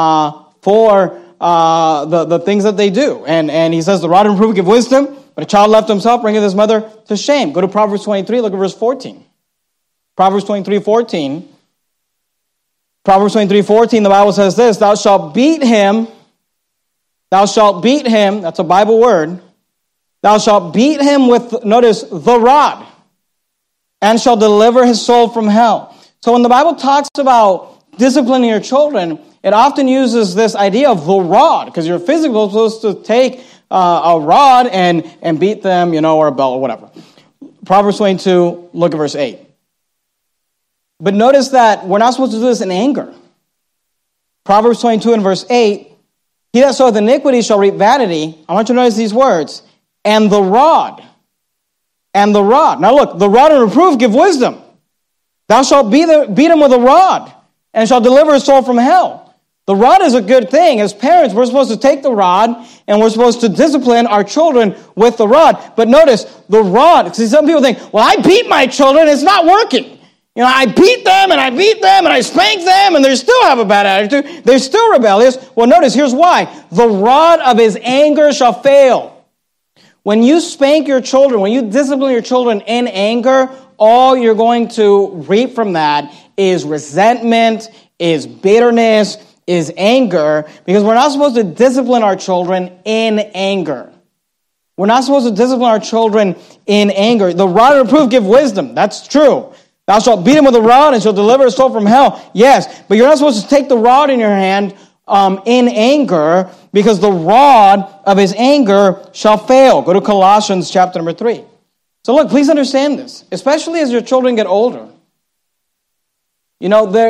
the things that they do. And he says the rod and reproof give wisdom, but a child left to himself bringeth his mother to shame. Go to Proverbs 23, look at verse 14. Proverbs 23:14. Proverbs 23:14, the Bible says this, thou shalt beat him, that's a Bible word, thou shalt beat him with, notice, the rod, and shall deliver his soul from hell. So when the Bible talks about disciplining your children, it often uses this idea of the rod, because you're physically supposed to take a rod and beat them, or a belt or whatever. Proverbs 22, look at verse 8. But notice that we're not supposed to do this in anger. Proverbs 22 and verse 8, he that soweth iniquity shall reap vanity. I want you to notice these words. And the rod. And the rod. Now look, the rod and reproof give wisdom. Thou shalt beat him with a rod, and shall deliver his soul from hell. The rod is a good thing. As parents, we're supposed to take the rod, and we're supposed to discipline our children with the rod. But notice, the rod, see, some people think, well, I beat my children, it's not working. I beat them, and I spank them, and they still have a bad attitude. They're still rebellious. Well, notice, here's why. The rod of his anger shall fail. When you spank your children, when you discipline your children in anger, all you're going to reap from that is resentment, is bitterness, is anger, because we're not supposed to discipline our children in anger. We're not supposed to discipline our children in anger. The rod and reproof give wisdom. That's true. Thou shalt beat him with a rod and shall deliver his soul from hell. Yes, but you're not supposed to take the rod in your hand in anger, because the rod of his anger shall fail. Go to Colossians chapter number 3. So look, please understand this, especially as your children get older. And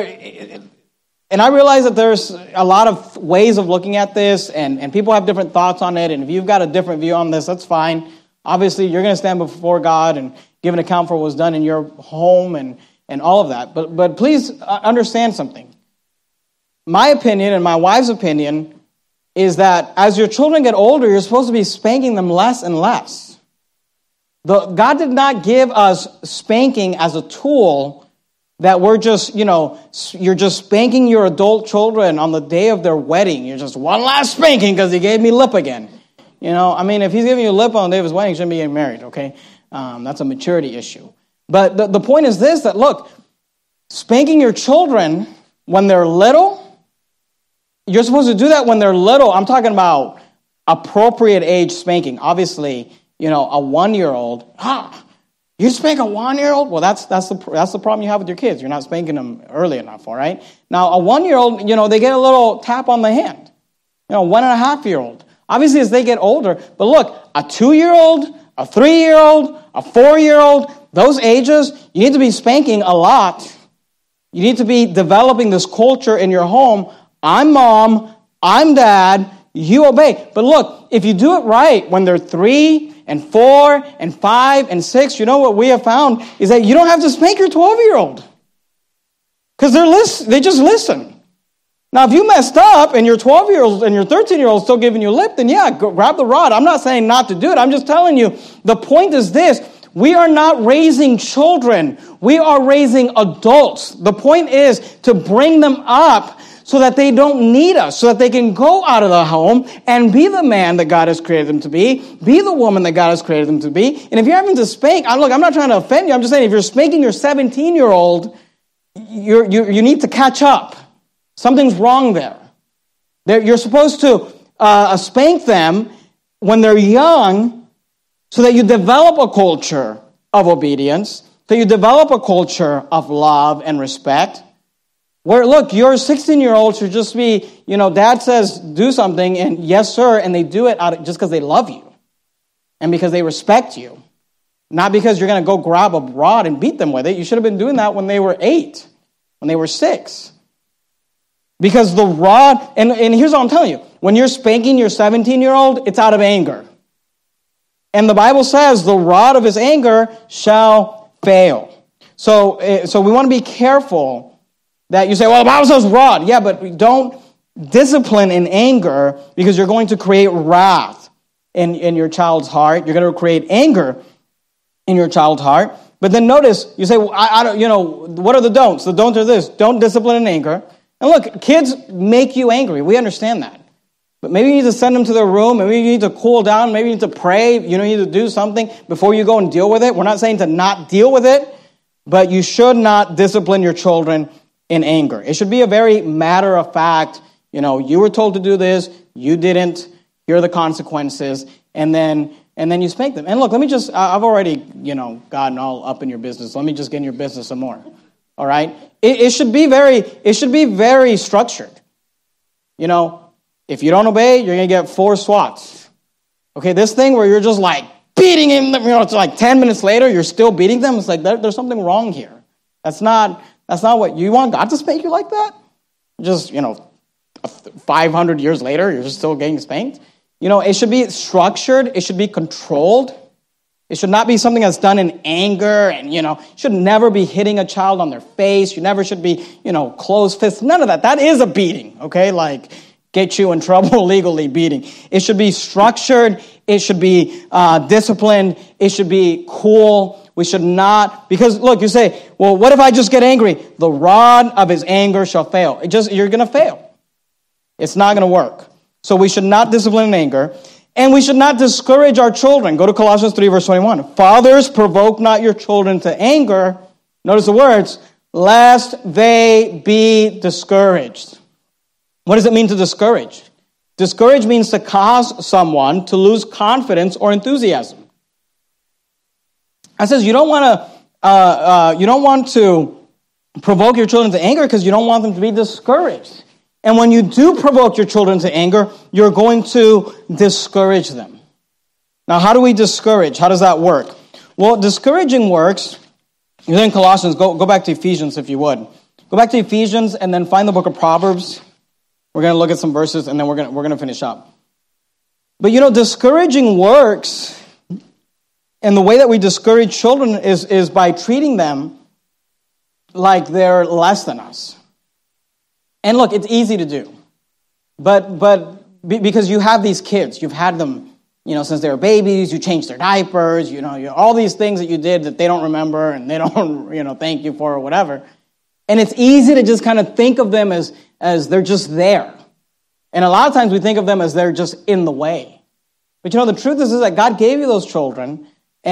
I realize that there's a lot of ways of looking at this, and people have different thoughts on it, and if you've got a different view on this, that's fine. Obviously, you're going to stand before God and give an account for what was done in your home and all of that. But please understand something. My opinion and my wife's opinion is that as your children get older, you're supposed to be spanking them less and less. God did not give us spanking as a tool that we're just, you're just spanking your adult children on the day of their wedding. You're just one last spanking because he gave me lip again. If he's giving you lip on the day of his wedding, he shouldn't be getting married, okay? That's a maturity issue. But the point is this, that look, spanking your children when they're little, you're supposed to do that when they're little. I'm talking about appropriate age spanking. Obviously, a 1-year-old, you spank a 1-year-old? Well, that's the problem you have with your kids. You're not spanking them early enough, all right? Now, a 1-year-old, they get a little tap on the hand. 1.5-year-old. Obviously, as they get older, but look, a 2-year-old, a 3-year-old, a 4-year-old, those ages, you need to be spanking a lot. You need to be developing this culture in your home. I'm mom, I'm dad, you obey. But look, if you do it right when they're 3 and 4 and 5 and 6, what we have found is that you don't have to spank your 12-year-old. Because they just listen. Now, if you messed up and your 12-year-old and your 13-year-old still giving you lip, then yeah, grab the rod. I'm not saying not to do it. I'm just telling you, the point is this. We are not raising children. We are raising adults. The point is to bring them up so that they don't need us, so that they can go out of the home and be the man that God has created them to be the woman that God has created them to be. And if you're having to spank, I'm not trying to offend you. I'm just saying if you're spanking your 17-year-old, you need to catch up. Something's wrong there. You're supposed to spank them when they're young so that you develop a culture of obedience, so you develop a culture of love and respect. Where, look, your 16-year-old should just be, dad says do something, and yes, sir, and they do it just because they love you and because they respect you. Not because you're going to go grab a rod and beat them with it. You should have been doing that when they were 8, when they were 6. Because the rod, and here's what I'm telling you. When you're spanking your 17-year-old, it's out of anger. And the Bible says the rod of his anger shall fail. So we want to be careful that you say, well, the Bible says rod. Yeah, but don't discipline in anger because you're going to create wrath in your child's heart. You're going to create anger in your child's heart. But then notice, you say, well, I don't, what are the don'ts? The don'ts are this. Don't discipline in anger. And look, kids make you angry. We understand that. But maybe you need to send them to their room. Maybe you need to cool down. Maybe you need to pray. You need to do something before you go and deal with it. We're not saying to not deal with it, but you should not discipline your children in anger. It should be a very matter of fact, you were told to do this, you didn't, here are the consequences, and then and then you spank them. And look, let me just, I've already, gotten all up in your business. Let me just get in your business some more. All right? It should be very structured. If you don't obey, you're going to get 4 swats. Okay, this thing where you're just like beating him, it's like 10 minutes later, you're still beating them. It's like, there's something wrong here. That's not what you want God to spank you like that? Just, 500 years later, you're just still getting spanked. It should be structured. It should be controlled. It should not be something that's done in anger, and, should never be hitting a child on their face. You never should be, closed fists. None of that. That is a beating, okay? Like, get you in trouble legally beating. It should be structured. It should be disciplined. It should be cool. We should not, because look, you say, well, what if I just get angry? The rod of his anger shall fail. You're going to fail. It's not going to work. So we should not discipline in anger, and we should not discourage our children. Go to Colossians 3, verse 21. Fathers, provoke not your children to anger. Notice the words, lest they be discouraged. What does it mean to discourage? Discourage means to cause someone to lose confidence or enthusiasm. It says you don't want to provoke your children to anger because you don't want them to be discouraged. And when you do provoke your children to anger, you're going to discourage them. Now, how do we discourage? How does that work? Well, discouraging works. You're in Colossians. Go back to Ephesians if you would. Go back to Ephesians and then find the book of Proverbs. We're going to look at some verses and then we're going to finish up. But discouraging works. And the way that we discourage children is by treating them like they're less than us. And look, it's easy to do. But because you have these kids, you've had them, since they were babies, you changed their diapers, all these things that you did that they don't remember and they don't, thank you for or whatever. And it's easy to just kind of think of them as they're just there. And a lot of times we think of them as they're just in the way. But the truth is that God gave you those children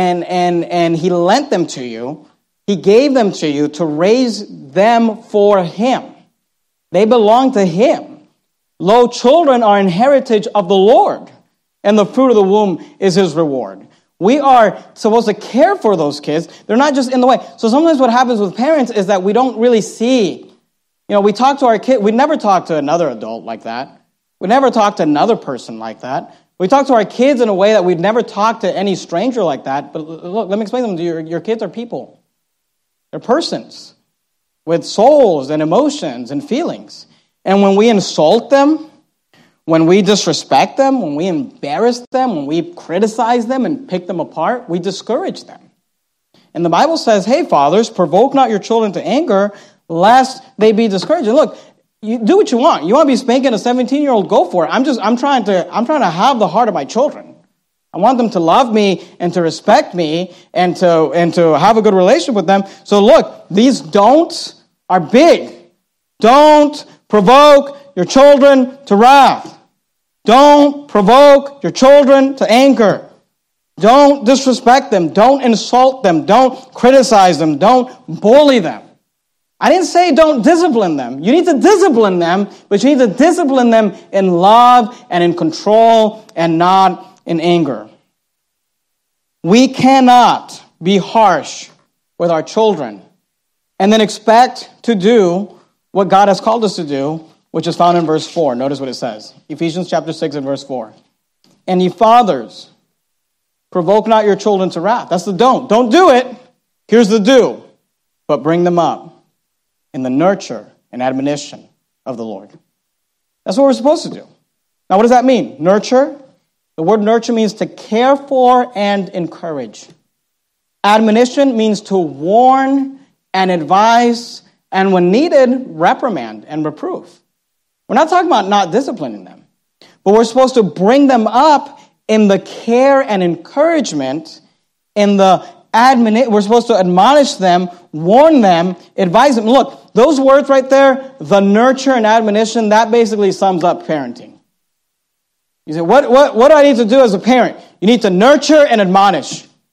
and he lent them to you. He gave them to you to raise them for him. They belong to him. Lo, children are an heritage of the Lord, and the fruit of the womb is his reward. We are supposed to care for those kids. They're not just in the way. So sometimes what happens with parents is that we don't really see. We talk to our kid. We never talk to another adult like that. We never talk to another person like that. We talk to our kids in a way that we'd never talk to any stranger like that. But look, let me explain them to you. Your kids are people. They're persons with souls and emotions and feelings. And when we insult them, when we disrespect them, when we embarrass them, when we criticize them and pick them apart, we discourage them. And the Bible says, hey, fathers, provoke not your children to anger, lest they be discouraged. And look, you do what you want. You want to be spanking a 17-year-old, go for it. I'm trying to have the heart of my children. I want them to love me and to respect me and to have a good relationship with them. So look, these don'ts are big. Don't provoke your children to wrath. Don't provoke your children to anger. Don't disrespect them. Don't insult them. Don't criticize them. Don't bully them. I didn't say don't discipline them. You need to discipline them, but you need to discipline them in love and in control and not in anger. We cannot be harsh with our children and then expect to do what God has called us to do, which is found in verse 4. Notice what it says. Ephesians chapter 6 and verse 4. And ye fathers, provoke not your children to wrath. That's the don't. Don't do it. Here's the do. But bring them up in the nurture and admonition of the Lord. That's what we're supposed to do. Now, what does that mean? Nurture? The word nurture means to care for and encourage. Admonition means to warn and advise, and when needed, reprimand and reprove. We're not talking about not disciplining them, but we're supposed to bring them up in the care and encouragement, in the we're supposed to admonish them, warn them, advise them. Look, those words right there, the nurture and admonition, that basically sums up parenting. You say, what do I need to do as a parent? You need to nurture and admonish.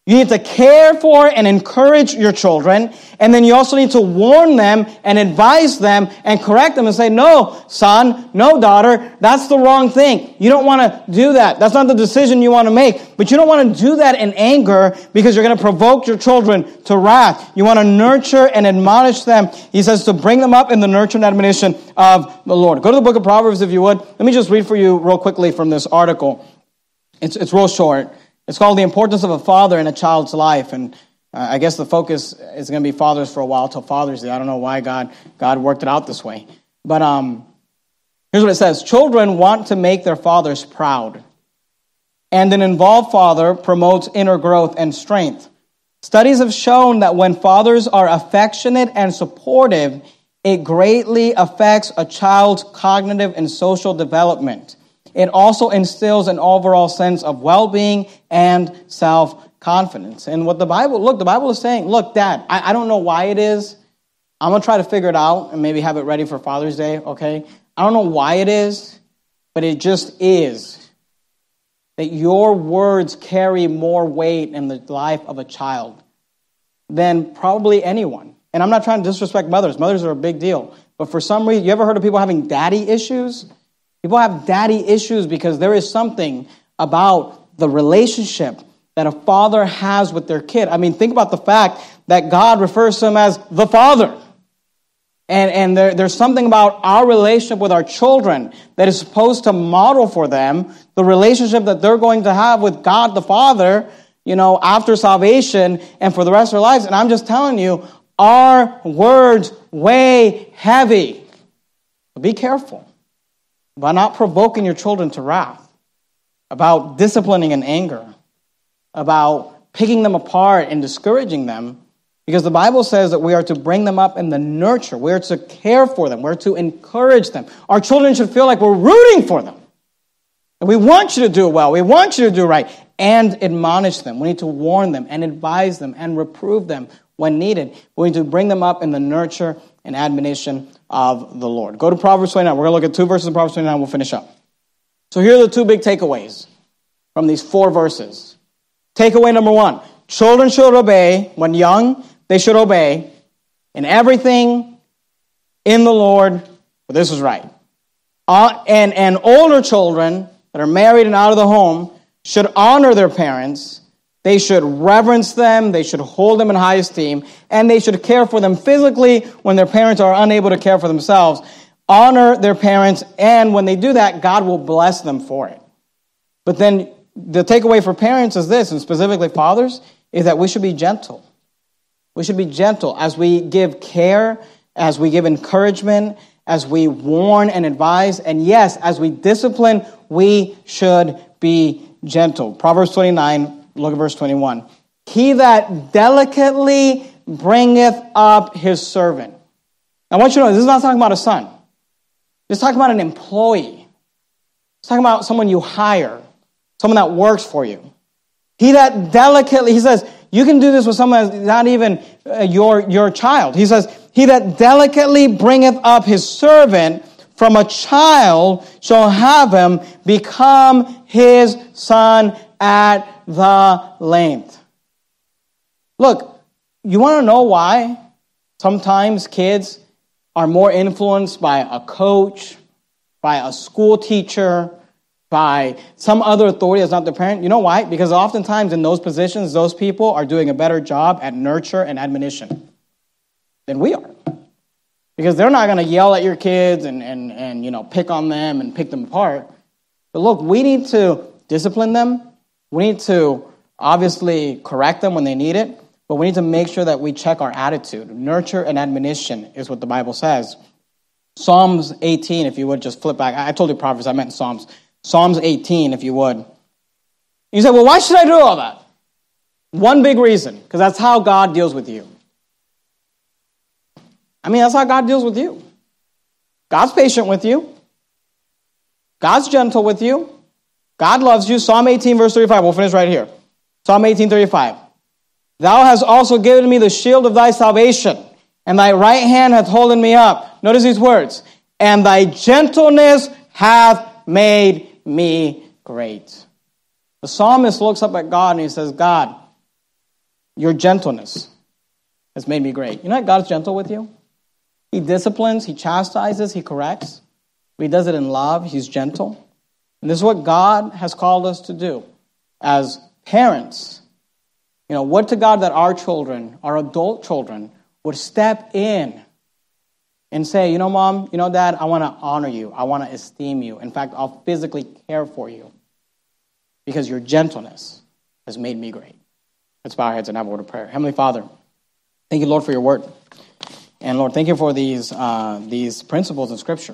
You need to care for and encourage your children. And then you also need to warn them and advise them and correct them and say, no, son, no, daughter, that's the wrong thing. You don't want to do that. That's not the decision you want to make. But you don't want to do that in anger because you're going to provoke your children to wrath. You want to nurture and admonish them. He says to bring them up in the nurture and admonition of the Lord. Go to the book of Proverbs if you would. Let me just read for you real quickly from this article. It's real short. It's called The Importance of a Father in a Child's Life. And I guess the focus is going to be fathers for a while till Father's Day. I don't know why God worked it out this way. But here's what it says. Children want to make their fathers proud. And an involved father promotes inner growth and strength. Studies have shown that when fathers are affectionate and supportive, it greatly affects a child's cognitive and social development. It also instills an overall sense of well-being and self-confidence. And what the Bible is saying, look, Dad, I don't know why it is. I'm going to try to figure it out and maybe have it ready for Father's Day, okay? I don't know why it is, but it just is. That your words carry more weight in the life of a child than probably anyone. And I'm not trying to disrespect mothers. Mothers are a big deal. But for some reason, you ever heard of people having daddy issues? People have daddy issues because there is something about the relationship that a father has with their kid. I mean, think about the fact that God refers to him as the Father. And there's something about our relationship with our children that is supposed to model for them the relationship that they're going to have with God the Father, after salvation and for the rest of their lives. And I'm just telling you, our words weigh heavy. So be careful about not provoking your children to wrath, about disciplining in anger, about picking them apart and discouraging them, because the Bible says that we are to bring them up in the nurture. We are to care for them. We're to encourage them. Our children should feel like we're rooting for them. And we want you to do well. We want you to do right. And admonish them. We need to warn them and advise them and reprove them when needed. We need to bring them up in the nurture and admonition of the Lord. Go to Proverbs 29. We're going to look at 2 verses in Proverbs 29. We'll finish up. So here are the 2 big takeaways from these 4 verses. Takeaway number 1. Children should obey. When young, they should obey in everything in the Lord. For this is right. And older children that are married and out of the home should honor their parents. They should reverence them, they should hold them in high esteem, and they should care for them physically when their parents are unable to care for themselves. Honor their parents, and when they do that, God will bless them for it. But then the takeaway for parents is this, and specifically fathers, is that we should be gentle. We should be gentle as we give care, as we give encouragement, as we warn and advise, and yes, as we discipline, we should be gentle. Proverbs 29, look at verse 21. He that delicately bringeth up his servant. I want you to know, this is not talking about a son. This is talking about an employee. It's talking about someone you hire, someone that works for you. He that delicately, he says, you can do this with someone that's not even your child. He says, he that delicately bringeth up his servant from a child shall have him become his son at the length. Look, you want to know why sometimes kids are more influenced by a coach, by a school teacher, by some other authority that's not their parent? You know why? Because oftentimes in those positions, those people are doing a better job at nurture and admonition than we are. Because they're not going to yell at your kids and pick on them and pick them apart. But look, we need to discipline them. We need to obviously correct them when they need it. But we need to make sure that we check our attitude. Nurture and admonition is what the Bible says. Psalms 18, if you would, just flip back. I told you Proverbs, I meant Psalms. Psalms 18, if you would. You say, well, why should I do all that? One big reason, because that's how God deals with you. That's how God deals with you. God's patient with you. God's gentle with you. God loves you. Psalm 18, verse 35. We'll finish right here. Psalm 18, 35. Thou hast also given me the shield of thy salvation, and thy right hand hath holden me up. Notice these words. And thy gentleness hath made me great. The psalmist looks up at God and he says, God, your gentleness has made me great. You know that God's gentle with you? He disciplines, he chastises, he corrects. But he does it in love. He's gentle. And this is what God has called us to do as parents. Would to God that our children, our adult children, would step in and say, Mom, Dad, I want to honor you. I want to esteem you. In fact, I'll physically care for you because your gentleness has made me great. Let's bow our heads and have a word of prayer. Heavenly Father, thank you, Lord, for your word. And Lord, thank you for these principles in Scripture.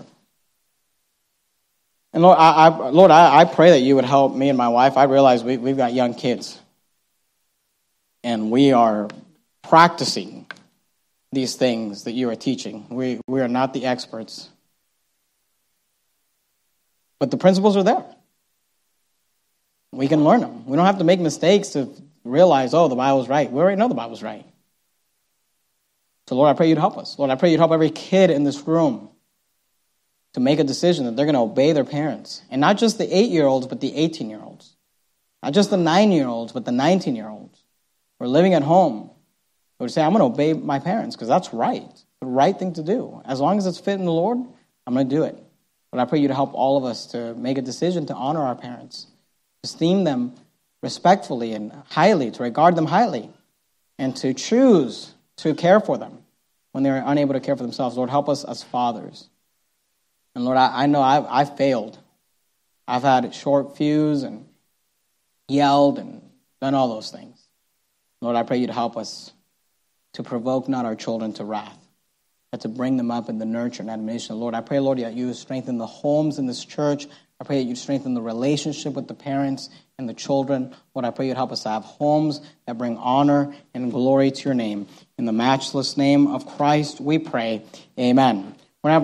And Lord, I pray that you would help me and my wife. I realize we've got young kids. And we are practicing these things that you are teaching. We are not the experts. But the principles are there. We can learn them. We don't have to make mistakes to realize, the Bible's right. We already know the Bible's right. So Lord, I pray you'd help us. Lord, I pray you'd help every kid in this room to make a decision that they're going to obey their parents. And not just the 8-year-olds, but the 18-year-olds. Not just the 9-year-olds, but the 19-year-olds. We're living at home. We would say, I'm going to obey my parents because that's right. The right thing to do. As long as it's fit in the Lord, I'm going to do it. But I pray you to help all of us to make a decision to honor our parents, to esteem them respectfully and highly, to regard them highly, and to choose to care for them when they're unable to care for themselves. Lord, help us as fathers. And Lord, I know I've failed. I've had short fuse and yelled and done all those things. Lord, I pray you to help us to provoke not our children to wrath, but to bring them up in the nurture and admonition. Lord, I pray, Lord, that you strengthen the homes in this church. I pray that you strengthen the relationship with the parents and the children. Lord, I pray you'd help us to have homes that bring honor and glory to your name. In the matchless name of Christ, we pray. Amen.